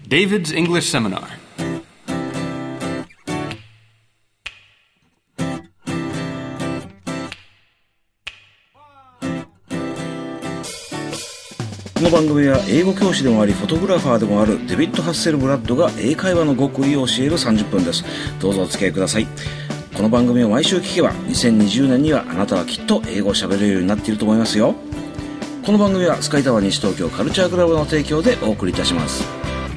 David's English Seminar. この番組は英語教師でもありフォトグラファーでもあるデビッド・ハッセルブラッドが英会話の極意を教える30分です。どうぞお付き合いください。この番組を毎週聞けば2020年にはあなたはきっと英語を喋れるようになっていると思いますよ。この番組はスカイタワー西東京カルチャークラブの提供でお送りいたします。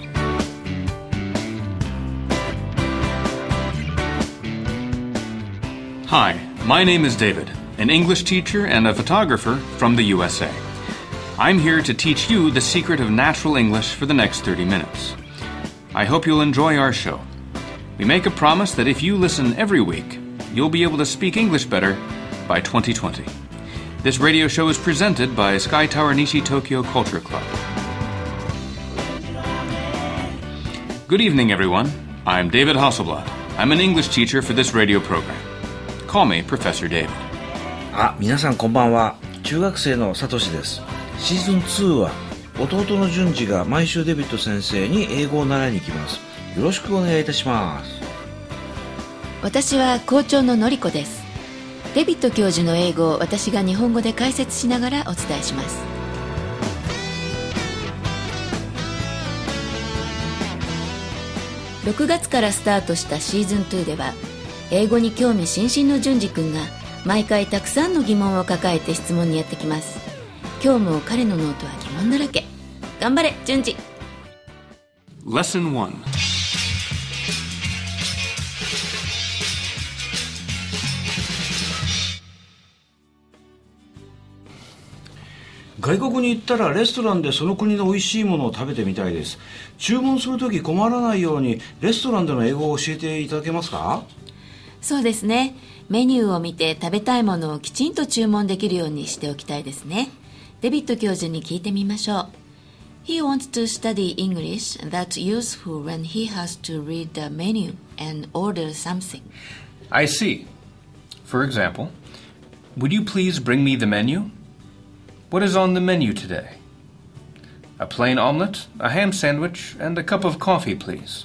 Hi, my name is David, an English teacher and a photographer from the USA.I'm here to teach you the secret of natural English for the next 30 minutes. I hope you'll enjoy our show. We make a promise that if you listen every week, you'll be able to speak English better by 2020. This radio show is presented by Sky Tower Nishi Tokyo Culture Club. Good evening, everyone. I'm David Hasselblad. I'm an English teacher for this radio program. Call me Professor David. 皆さんこんばんは。中学生のサトシです。シーズン2は弟の順次が毎週デビッド先生に英語を習いに行きます。よろしくお願いいたします。 私は校長ののりこです。デビッド教授の英語を私が日本語で解説しながらお伝えします。6月からスタートしたシーズン2では英語に興味津々の順次くんが毎回たくさんの疑問を抱えて質問にやってきます。今日も彼のノートは疑問だらけ。頑張れ、順次。 Lesson 1. 外国に行ったらレストランでその国の美味しいものを食べてみたいです。注文するとき困らないようにレストランでの英語を教えていただけますか？ そうですね。メニューを見て食べたいものをきちんと注文できるようにしておきたいですね。デビッド教授に聞いてみましょう。He wants to study English that's useful when he has to read the menu and order something. I see. For example, would you please bring me the menu? What is on the menu today? A plain omelette, a ham sandwich, and a cup of coffee, please.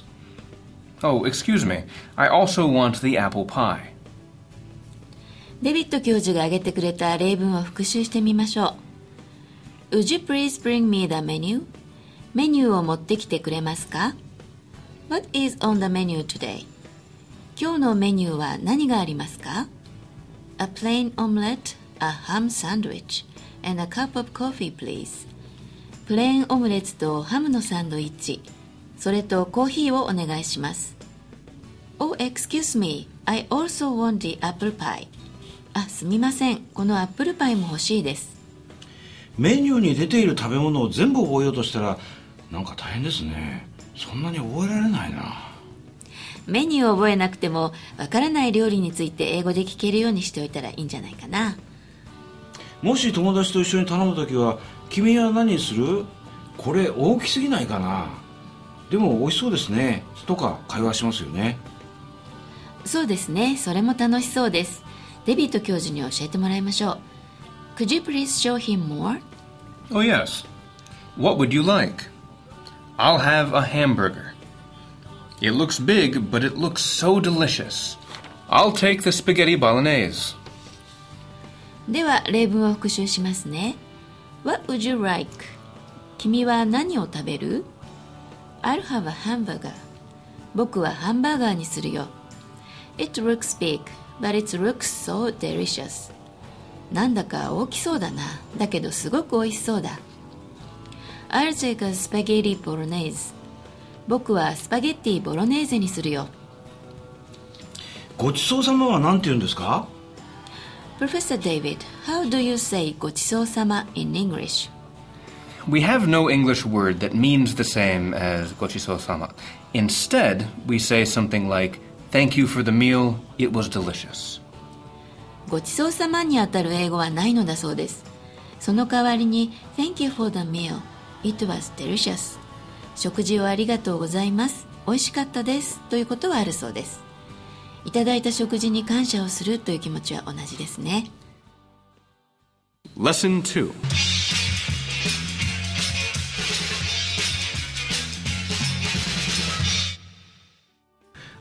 Oh, excuse me. I also want the apple pie. デビッド教授が挙げてくれた例文を復習してみましょう。Would you please bring me the menu? メニューを持ってきてくれますか？ What is on the menu today? 今日のメニューは何がありますか？ A plain omelette, a ham sandwich, and a cup of coffee, please. プレーンオムレツとハムのサンドイッチ、それとコーヒーをお願いします。Oh, excuse me. I also want the apple pie. すみません。このアップルパイも欲しいです。 メニューに出ている食べ物を全部覚えようとしたらなんか大変ですね。そんなに覚えられないな。 メニューを覚えなくてもわからない料理について英語で聞けるようにしておいたらいいんじゃないかな。 もし友達と一緒に頼むときは君は何する？これ大きすぎないかな。でも美味しそうですねとか会話しますよね。 そうですね。それも楽しそうです。デビッド教授に教えてもらいましょう。Could you please show him more? Oh, yes. What would you like? I'll have a hamburger. It looks big, but it looks so delicious. I'll take the spaghetti bolognese. では例文を復習しますね。What would you like? 君は何を食べる？ I'll have a hamburger. 僕はハンバーガーにするよ。It looks big, but it looks so delicious. なんだか大きそうだな。だけどすごく美味しそうだ。I'll take a spaghetti bolognese. 僕はスパゲッティボロネーゼにするよ。 ごちそうさまは何て言うんですか？ Professor David, how do you say ごちそうさま in English? We have no English word that means the same as gochisousama. Instead, we say something like, Thank you for the meal, it was delicious. ごちそうさまにあたる英語はないのだそうです。その代わりに Thank you for the meal, it was delicious. 食事をありがとうございます。美味しかったですということはあるそうです。いただいた食事に感謝をするという気持ちは同じですね。 Lesson 2.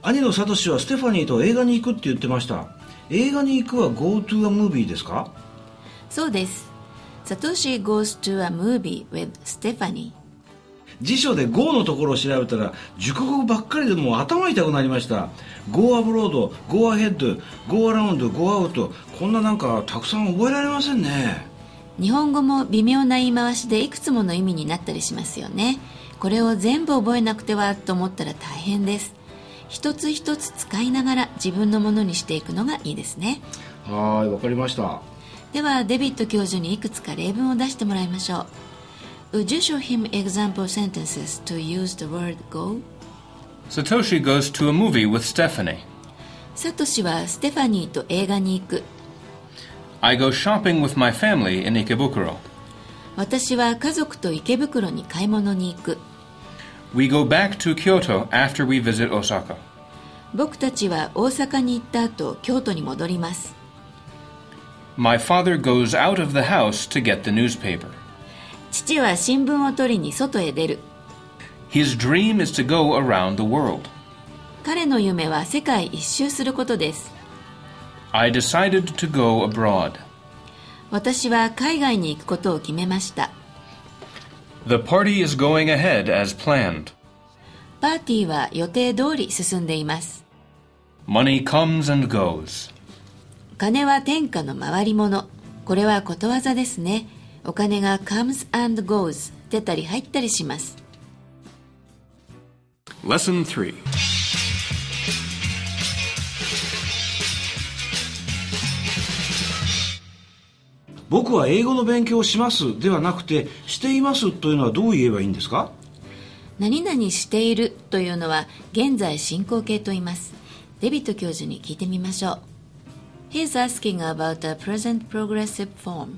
兄のサトシはステファニーと映画に行くって言ってました。映画に行くは go to a movie ですか？ そうです。サトシ goes to a movie with Stephanie。 辞書で go のところを調べたら熟語ばっかりでもう頭痛くなりました。 go abroad、 go ahead、 go around、 go out、 こんななんかたくさん覚えられませんね。 日本語も微妙な言い回しでいくつもの意味になったりしますよね。これを全部覚えなくてはと思ったら大変です。一つ一つ使いながら自分のものにしていくのがいいですね。 はい、わかりました。 ではデビッド教授にいくつか例文を出してもらいましょう。Would you show him example sentences to use the word go? Satoshi goes to a movie with Stephanie. サトシはステファニーと映画に行く。 I go shopping with my family in Ikebukuro. 私は家族と池袋に買い物に行く。 We go back to Kyoto after we visit Osaka. 僕たちは大阪に行った後、京都に戻ります。 My father goes out of the house to get the newspaper. 父は新聞を取りに外へ出る。 His dream is to go around the world. 彼の夢は世界一周することです。 I decided to go abroad. 私は海外に行くことを決めました。 The party is going ahead as planned. パーティーは予定通り進んでいます。 Money comes and goes. 金は天下の回り物。これはことわざですね。お金が comes and goes 出たり入ったりします。 Lesson 3. 僕は英語の勉強をしますではなくてしていますというのはどう言えばいいんですか？ 何々しているというのは現在進行形と言います。デビッド教授に聞いてみましょう。He's asking about the present progressive form.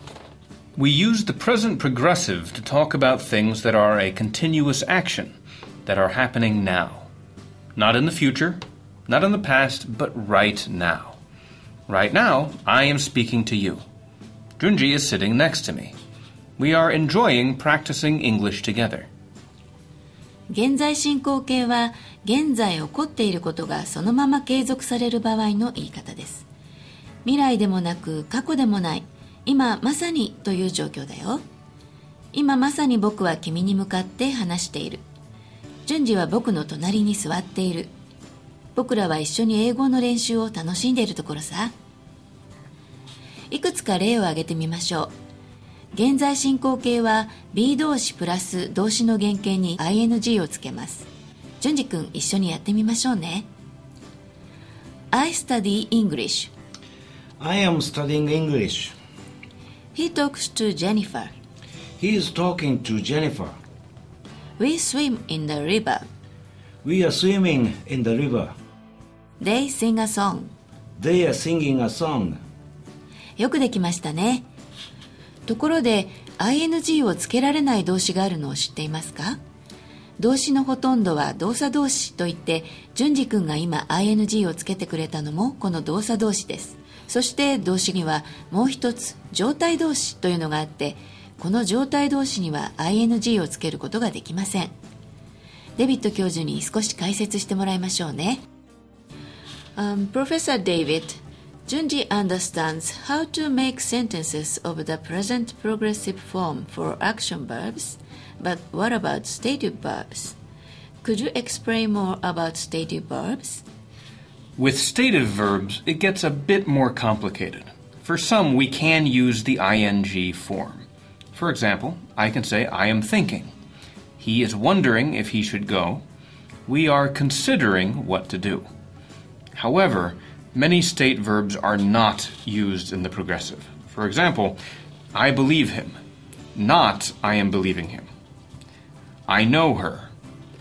We use the present progressive to talk about things that are a continuous action, that are happening now. Not in the future, not in the past, but right now. Right now, I am speaking to you. Junji is sitting next to me. We are enjoying practicing English together. 現在進行形は現在起こっていることがそのまま継続される場合の言い方です。未来でもなく過去でもない、今まさにという状況だよ。今まさに僕は君に向かって話している。順次は僕の隣に座っている。僕らは一緒に英語の練習を楽しんでいるところさ。いくつか例を挙げてみましょう。現在進行形は be 動詞プラス動詞の原形に ing をつけます。順次くん一緒にやってみましょうね。I study English. I am studying English. He talks to Jennifer. He is talking to Jennifer. We swim in the river. We are swimming in the river. They sing a song. They are singing a song. よくできましたね。ところで ing をつけられない動詞があるのを知っていますか？動詞のほとんどは動作動詞といって、順次くんが今 ing をつけてくれたのもこの動作動詞です。そして動詞にはもう一つ状態動詞というのがあって、この状態動詞には ing をつけることができません。デビッド教授に少し解説してもらいましょうね。Professor David, Junji understands how to make sentences of the present progressive form for action verbs, but what about stative verbs? Could you explain more about stative verbs? With stative verbs, it gets a bit more complicated. For some, we can use the ing form. For example, I can say, I am thinking. He is wondering if he should go. We are considering what to do. However, many state verbs are not used in the progressive. For example, I believe him, not I am believing him. I know her,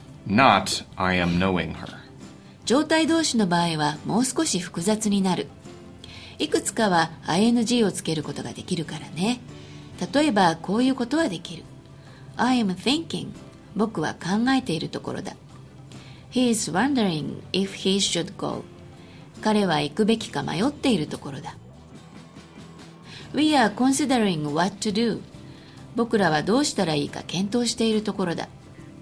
not I am knowing her. 状態動詞の場合はもう少し複雑になる。いくつかは ing をつけることができるからね。例えばこういうことはできる。I am thinking. 僕は考えているところだ。He is wondering if he should go. 彼は行くべきか迷っているところだ。We are considering what to do. 僕らはどうしたらいいか検討しているところだ。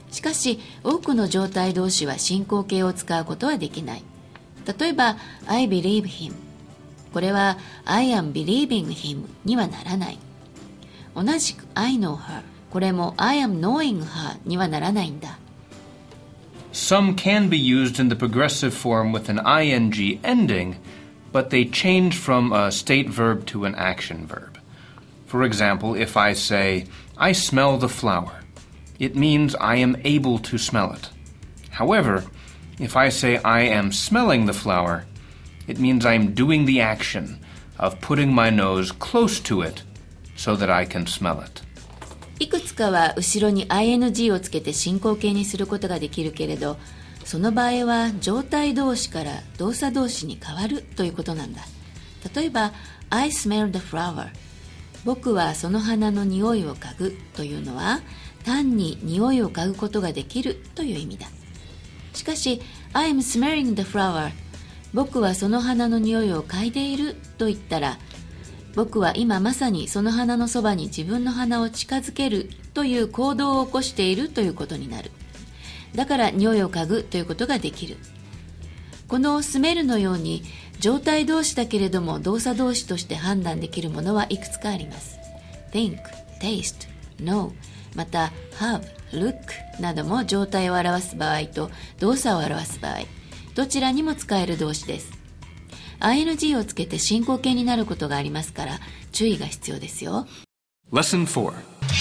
しかし多くの状態動詞は進行形を使うことはできない。例えば I believe him、 これは I am believing him にはならない。同じく I know her、 これも I am knowing her にはならないんだ。 Some can be used in the progressive form with an ing ending, but they change from a state verb to an action verb. For example, if I say, I smell the flower, it means I am able to smell it. However, if I say I am smelling the flower, it means I am doing the action of putting my nose close to it so that I can smell it. いくつかは後ろに ing をつけて進行形にすることができるけれど、その場合は状態動詞から動作動詞に変わるということなんだ。例えば I smell the flower、 僕はその花の匂いを嗅ぐというのは単に匂いを嗅ぐことができるという意味だ。しかし I am smelling the flower、 僕はその花の匂いを嗅いでいると言ったら、僕は今まさにその花のそばに自分の鼻を近づけるという行動を起こしているということになる。だから匂いを嗅ぐということができる。このスメルのように状態動詞だけれども動作動詞として判断できるものはいくつかあります。 think、taste、know、また have、look なども状態を表す場合と動作を表す場合、どちらにも使える動詞です。ing をつけて進行形になることがありますから注意が必要ですよ。 Lesson 4.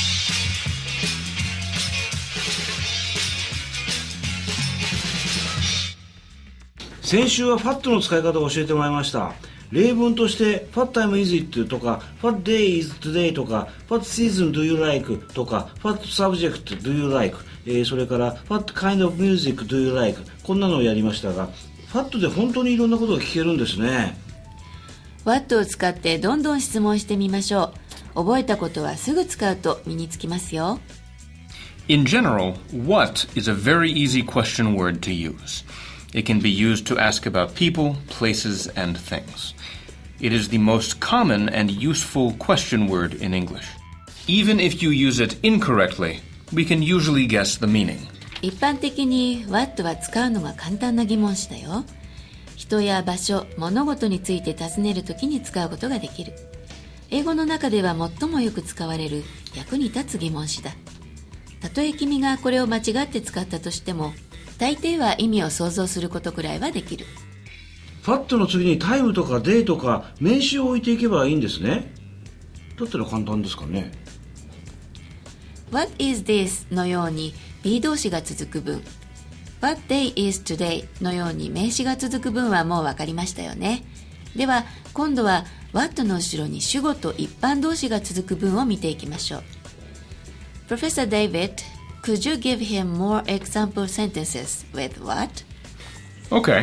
先週は FAT の使い方を教えてもらいました。例文として What time is it とか What day is today とか What season do you like とか What subject do you like、それから What kind of music do you like、 こんなのをやりましたが、FAT で本当にいろんなことが聞けるんですね。 What を使ってどんどん質問してみましょう。覚えたことはすぐ使うと身につきますよ。 In general, what is a very easy question word to use. It can be used to ask about people, places, and things. It is the most common and useful question word in English. Even if you use it incorrectly, we can usually guess the meaning. 一般的に What は使うのが簡単な疑問詞だよ。人や場所、物事について尋ねるときに使うことができる。英語の中では最もよく使われる役に立つ疑問詞だ。たとえ君がこれを間違って使ったとしても、大抵は意味を想像することくらいはできる。 FAT の次にタイムとかデーとか名詞を置いていけばいいんですね。だったら簡単ですかね。 What is this のように be 動詞が続く文、 What day is today のように名詞が続く文はもう分かりましたよね。では今度は What の後ろに主語と一般動詞が続く文を見ていきましょう。 Professor David, could you give him more example sentences with what? Okay.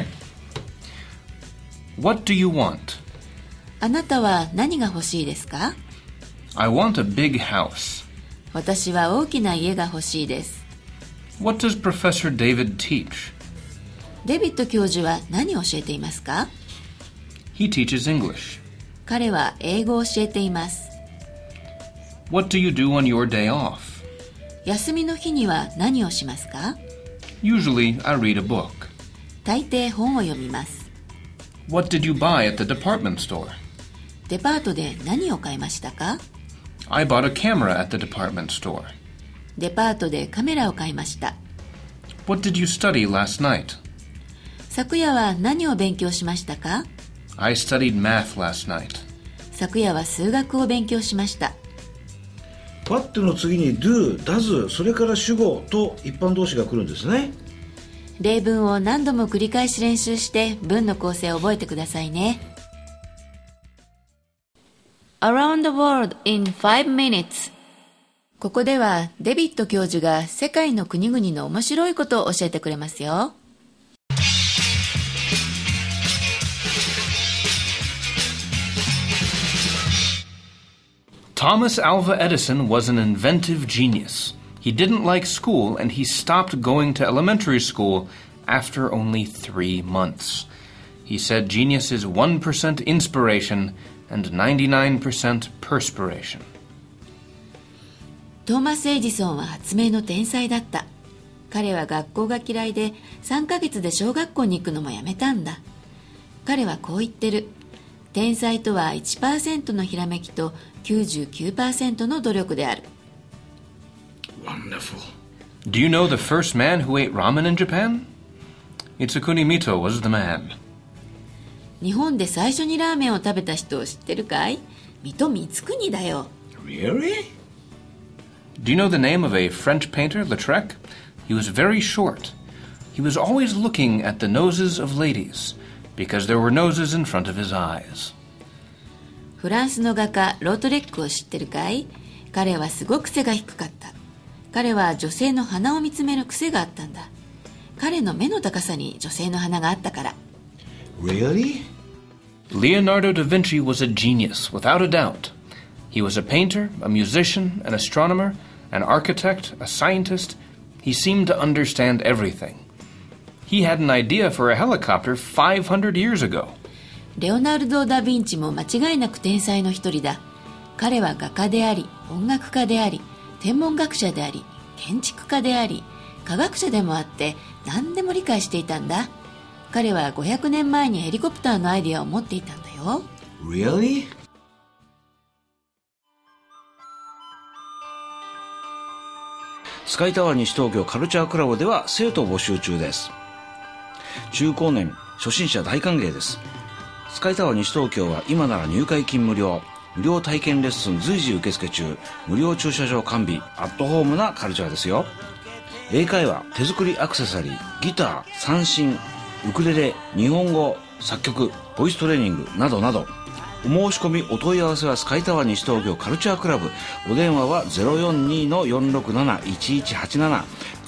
What do you want? あなたは何が欲しいですか？ I want a big house. 私は大きな家が欲しいです。 What does Professor David teach? デビッド教授は何を教えていますか？ He teaches English. 彼は英語を教えています。 What do you do on your day off? 休みの日には何をしますか？ Usually, I read a book. 大抵本を読みます。 What did you buy at the department store? デパートで何を買いましたか？ I bought a camera at the department store. デパートでカメラを買いました。 What did you study last night? 昨夜は何を勉強しましたか？ I studied math last night. 昨夜は数学を勉強しました。 FAT の次に do、does、それから主語と一般動詞が来るんですね。 例文を何度も繰り返し練習して文の構成を覚えてくださいね。 Around the world in 5 minutes。 ここではデビッド教授が世界の国々の面白いことを教えてくれますよ。 Thomas Alva Edison was an inventive genius. He didn't like school, and he stopped going to elementary school after only 3 months. He said genius is 1% inspiration and 99% perspiration. トーマス・エジソンは発明の天才だった。 彼は学校が嫌いで3ヶ月で小学校に行くのもやめたんだ。彼はこう言ってる。天才とは 1% のひらめきと 99% の努力である。 Wonderful. Do you know the first man who ate ramen in Japan? Itsukuni Mito was the man. 日本で最初にラーメンを食べた人を知ってるかい？水戸光圀だよ。 Really? Do you know the name of a French painter, Lautrec? He was very short. He was always looking at the noses of ladies, because there were noses in front of his eyes. フランスの画家ロートレックを知ってるかい？彼はすごく背が低かった。彼は女性の鼻を見つめる癖があったんだ。彼の目の高さに女性の鼻があったから。 Really? Leonardo da Vinci was a genius, without a doubt. He was a painter, a musician, an astronomer, an architect, a scientist. He seemed to understand everything. He had an idea for a helicopter 500 years ago. レオナルド・ダ・ヴィンチも間違いなく天才の一人だ。彼は画家であり、音楽家であり、天文学者であり、建築家であり、科学者でもあって何でも理解していたんだ。彼は500年前にヘリコプターのアイデアを持っていたんだよ。 Really? スカイタワー西東京カルチャークラブでは生徒を募集中です。中高年初心者大歓迎です。スカイタワー西東京は今なら入会金無料、無料体験レッスン随時受付中、無料駐車場完備、アットホームなカルチャーですよ。英会話、手作りアクセサリー、ギター、三線、ウクレレ、日本語、作曲、ボイストレーニングなどなど、お申し込みお問い合わせはスカイタワー西東京カルチャークラブ。お電話は 042-467-1187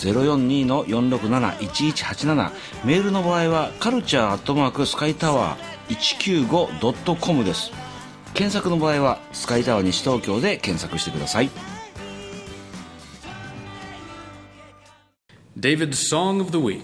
042-467-1187。メールの場合はカルチャースカイタワー 195.com です。検索の場合はスカイタワー西東京で検索してください。 David's Song of the Week.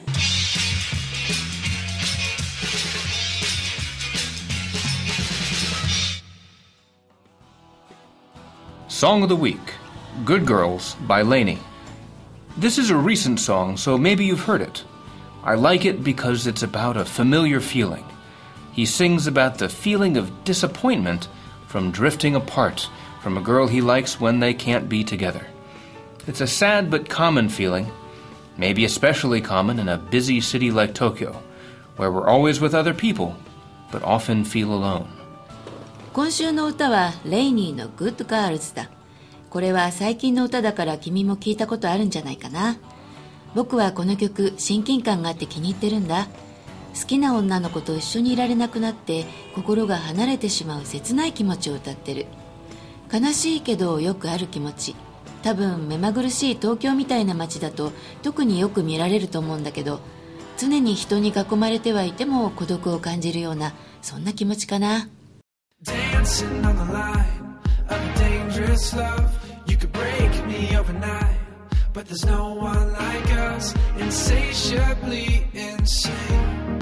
Song of the Week, Good Girls by Lainey. This is a recent song, so maybe you've heard it. I like it because it's about a familiar feeling. He sings about the feeling of disappointment from drifting apart from a girl he likes when they can't be together. It's a sad but common feeling, maybe especially common in a busy city like Tokyo, where we're always with other people, but often feel alone. 今週の歌はレイニーの Good Girls だ。これは最近の歌だから君も聞いたことあるんじゃないかな。僕はこの曲親近感があって気に入ってるんだ。好きな女の子と一緒にいられなくなって心が離れてしまう切ない気持ちを歌ってる。悲しいけどよくある気持ち。多分目まぐるしい東京みたいな街だと特によく見られると思うんだけど、常に人に囲まれてはいても孤独を感じるようなそんな気持ちかな。 Dancing on the line of dangerous love. You could break me overnight, but there's no one like us. Insatiably insane,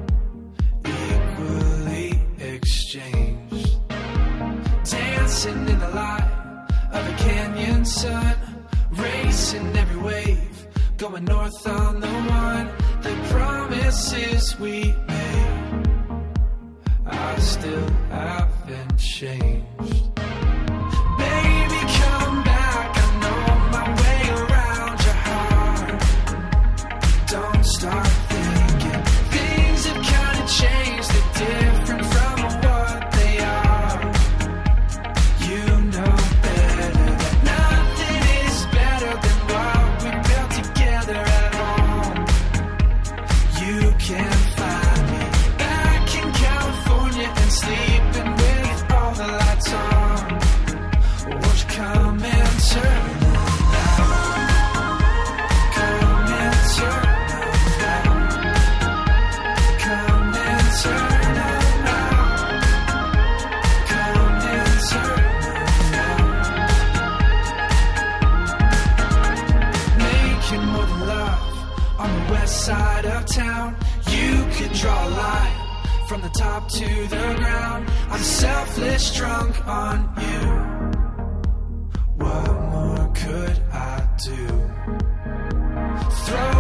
equally exchanged. Dancing in the light of a canyon sun, racing every wave, going north on the one. The promises we made, I still haven't changed. Baby, come back. I know my way around your heart. Don't start thinking things have kind of changed. They're different from what they are. You know better that nothing is better than what we built together at home. You can't find me back in California and sleeping with all the lights on. Won't you come and turn it out? Come and turn it out. Come and turn it out. Come and turn it out. Making more than love on the west side of town. You could draw a line from the top to the ground. I'm selfless, drunk on you. What more could I do? Throw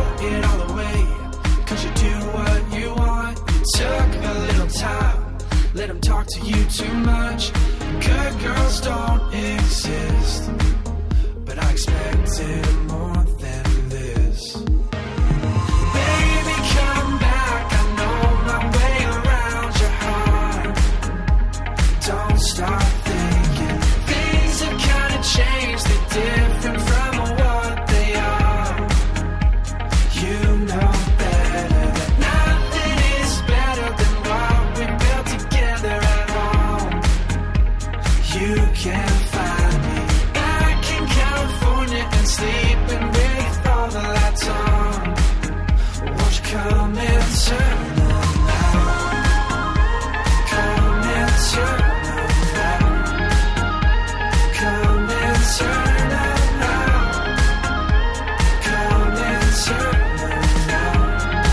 talk to you too much. Good girls don't exist, but I expected more than this. Baby, come back, I know my way around your heart. Don't start thinking things have kind of changed, they're different from what they are. You know better that nothing is better than what we built together at home. You can find me back in California and sleeping with all the lights on. Won't you come and turn them out? Come and turn them out. Come and turn them out. Come and turn them out.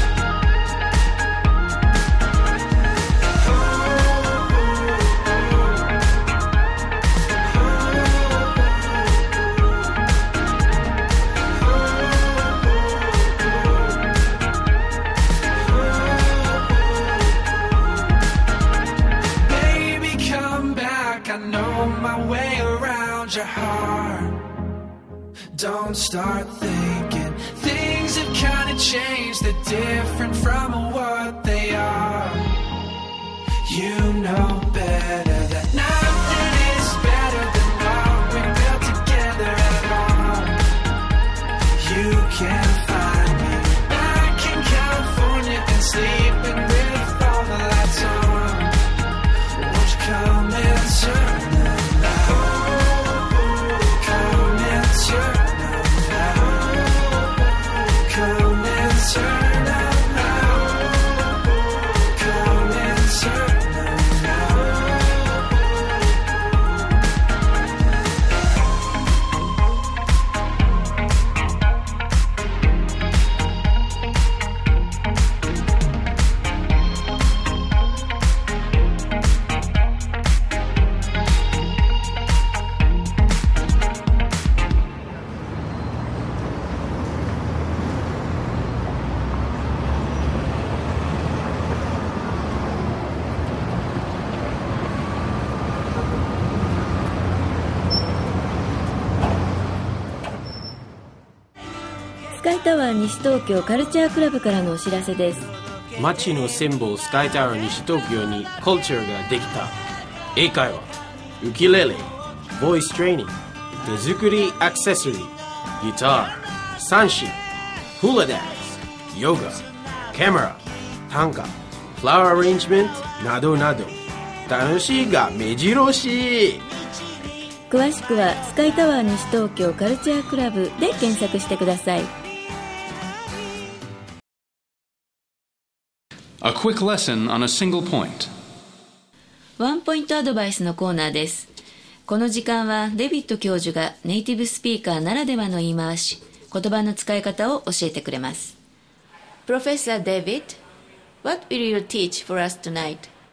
Baby, come back, I know my way around your heart. Don't start thinking things have kind of changed, they're different from what they are. You know better that nothing is better than what we built together at home. You can find me back in California and sleeping with all the lights on. Won't you come and turn them out? Come and turn them out. Come and turn them out. Come and turn them out. スカイタワー西東京カルチャークラブからのお知らせです。 街のシンボルスカイタワー西東京にカルチャーができた。英会話、ウキレレ、ボイストレーニング、手作りアクセサリー、ギター、三振、フラダンス、ヨガ、カメラ、短歌、フラワーアレンジメントなどなど、楽しいが目白押し。 詳しくはスカイタワー西東京カルチャークラブで検索してください。 A quick lesson on a single point. ワンポイントアドバイスのコーナーです。この時間はデビッド教授がネイティブスピーカーならではの言い回し、言葉の使い方を教えてくれます。Professor David, what will you teach for us tonight?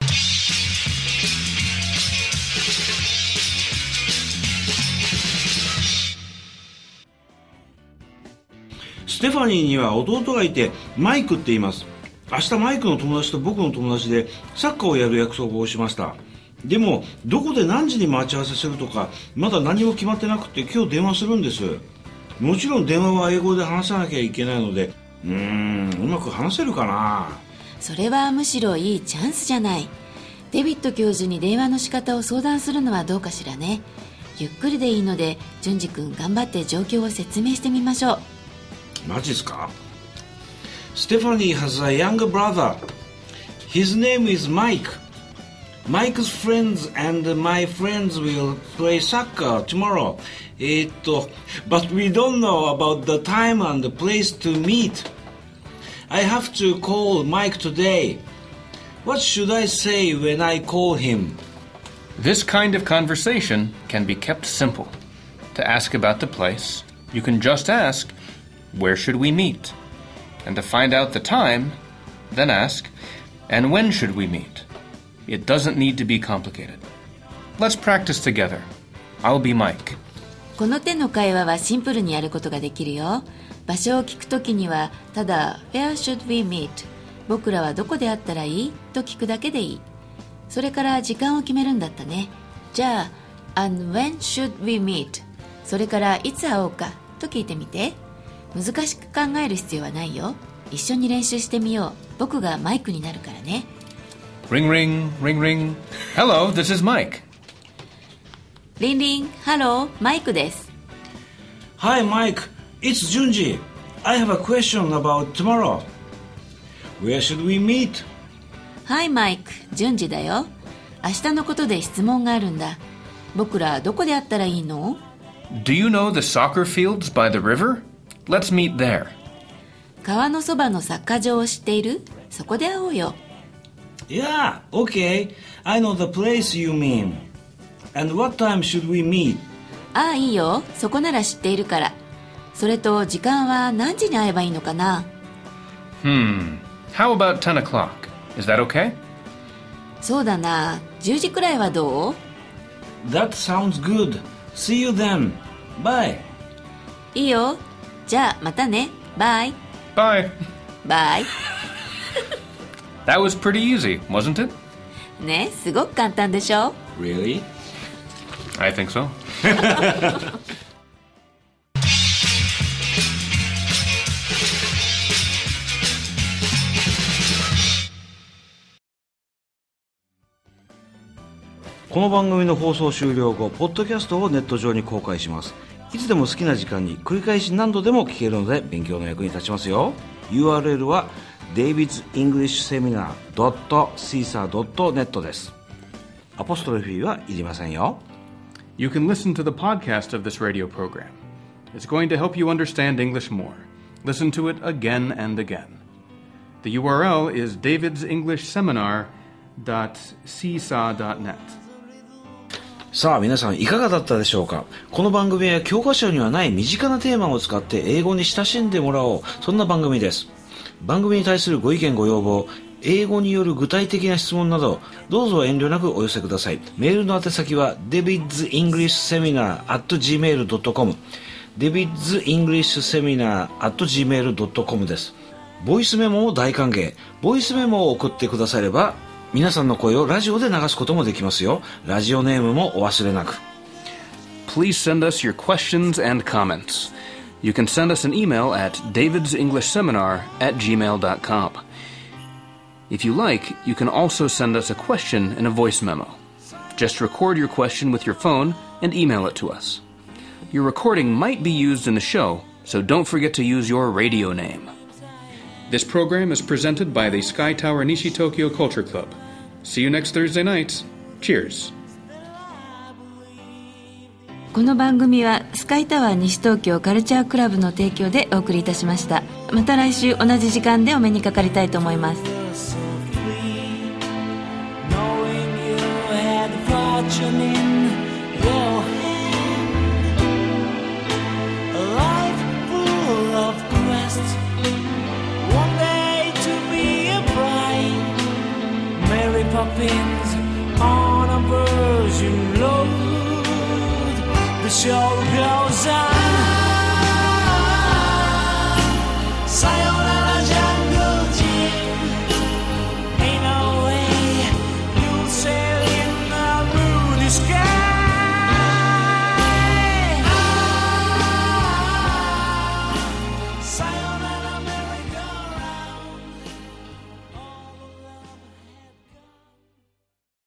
ステファニーには弟がいてマイクって言います。明日マイクの友達と僕の友達でサッカーをやる約束をしました。でもどこで何時に待ち合わせするとかまだ何も決まってなくて今日電話するんです。もちろん電話は英語で話さなきゃいけないのでうまく話せるかな。 それはむしろいいチャンスじゃない。デビッド教授に電話の仕方を相談するのはどうかしらね。ゆっくりでいいので淳二君頑張って状況を説明してみましょう。 マジですか。Stephanie has a younger brother. His name is Mike. Mike's friends and my friends will play soccer tomorrow. But we don't know about the time and the place to meet. I have to call Mike today. What should I say when I call him? This kind of conversation can be kept simple. To ask about the place, you can just ask, where should we meet? And to find out the time, then ask, and when should we meet? It doesn't need to be complicated. Let's practice together. I'll be Mike. この手の会話はシンプルにやることができるよ。場所を聞くときにはただ Where should we meet? 僕らはどこで会ったらいいと聞くだけでいい。 それから時間を決めるんだったね。じゃあ And when should we meet? それからいつ会おうかと聞いてみて。難しく考える必要はないよ。一緒に練習してみよう。僕がマイクになるからね。 Ring ring, ring ring. Hello, this is Mike. リンリン、ハロー、マイクです。 Hi Mike, it's Junji. I have a question about tomorrow. Where should we meet? Hi マイク、ジュンジだよ。明日のことで質問があるんだ。僕らどこで会ったらいいの？ Do you know the soccer fields by the river? Let's meet there. 川のそばのサッカー場を知っている？そこで会おうよ。 Yeah, okay. I know the place you mean. And what time should we meet? ああ、いいよ。そこなら知っているから。それと時間は何時に会えばいいのかな？ How about 10 o'clock? Is that okay? そうだな。10時くらいはどう？ That sounds good. See you then. Bye. いいよ。じゃあまたね。バイ。 Bye. バイ。 That was pretty easy, wasn't it? ね、すごく簡単でしょ？ Really? I think so. この番組の放送終了後、ポッドキャストをネット上に公開します。いつでも好きな時間に繰り返し何度でも聞けるので勉強の役に立ちますよ。 URL は davidsenglishseminar.caesar.net です。アポストロフィーはいりませんよ。 You can listen to the podcast of this radio program. It's going to help you understand English more. Listen to it again and again. The URL is davidsenglishseminar.caesar.net. さあ皆さんいかがだったでしょうか。この番組は教科書にはない身近なテーマを使って英語に親しんでもらおう、そんな番組です。番組に対するご意見ご要望、英語による具体的な質問など、どうぞ遠慮なくお寄せください。メールの宛先は davidsenglishseminar@gmail.com davidsenglishseminar@gmail.com です。ボイスメモも大歓迎。ボイスメモを送ってくだされば皆さんの声をラジオで流すこともできますよ。ラジオネームもお忘れなく。 Please send us your questions and comments. You can send us an email at davidsenglishseminar@gmail.com. If you like, you can also send us a question in a voice memo. Just record your question with your phone and email it to us. Your recording might be used in the show, so don't forget to use your radio name. This program is presented by the Sky Tower Nishi Tokyo Culture Club. See you next Thursday night. Cheers. この番組はスカイタワー西東京カルチャークラブの提供でお送りいたしました。また来週同じ時間でお目にかかりたいと思います。 Poppins on a Virgin load. The show goes on.